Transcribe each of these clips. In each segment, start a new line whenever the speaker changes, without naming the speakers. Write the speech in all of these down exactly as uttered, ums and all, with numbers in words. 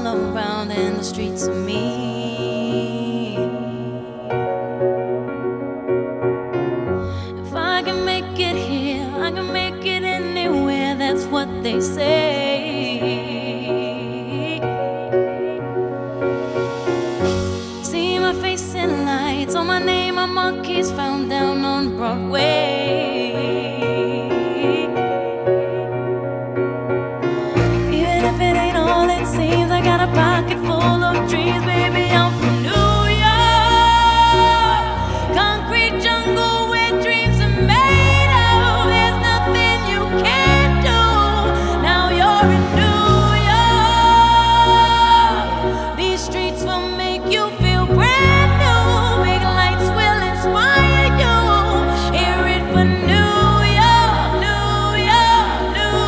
around in the streets of me. If I can make it here, I can make it anywhere, that's what they say. See my face in lights, on my name, my marquees found down on Broadway. Even if it ain't all it seems, I got a pocket full of dreams, baby, I'm from New York. Concrete jungle where dreams are made of. There's nothing you can't do. Now you're in New York. These streets will make you feel brand new. Big lights will inspire you. Hear it for New York, New York, New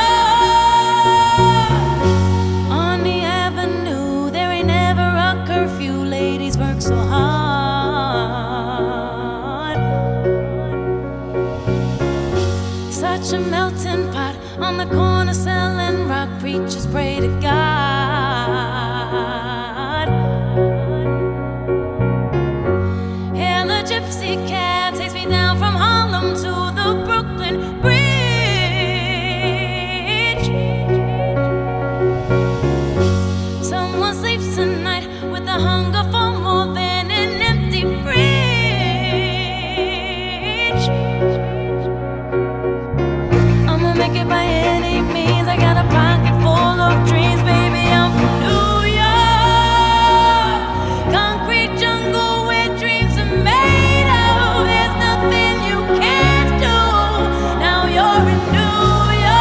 York. On the avenue, there ain't never a curfew. Ladies work so hard. Such a melting pot on the corner selling rock. Preachers pray to God. Hail a gypsy cab takes me down from Harlem to the Brooklyn Bridge. Someone sleeps tonight with a hunger for more than an empty fridge. I'ma make it by any means. I got a pocket full of dreams, baby, I'm from New York. Concrete jungle where dreams are made of. There's nothing you can't do. Now you're in New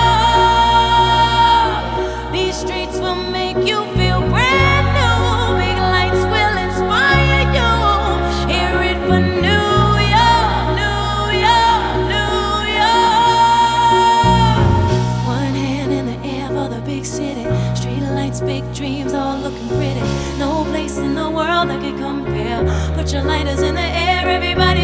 York. These streets will make you feel brand new. Big lights will inspire you. Hear it for New York, New York, New York. One hand in the air for the big city. Street lights, big dreams, all looking pretty. No place in the world that could compare. Put your lighters in the air, everybody.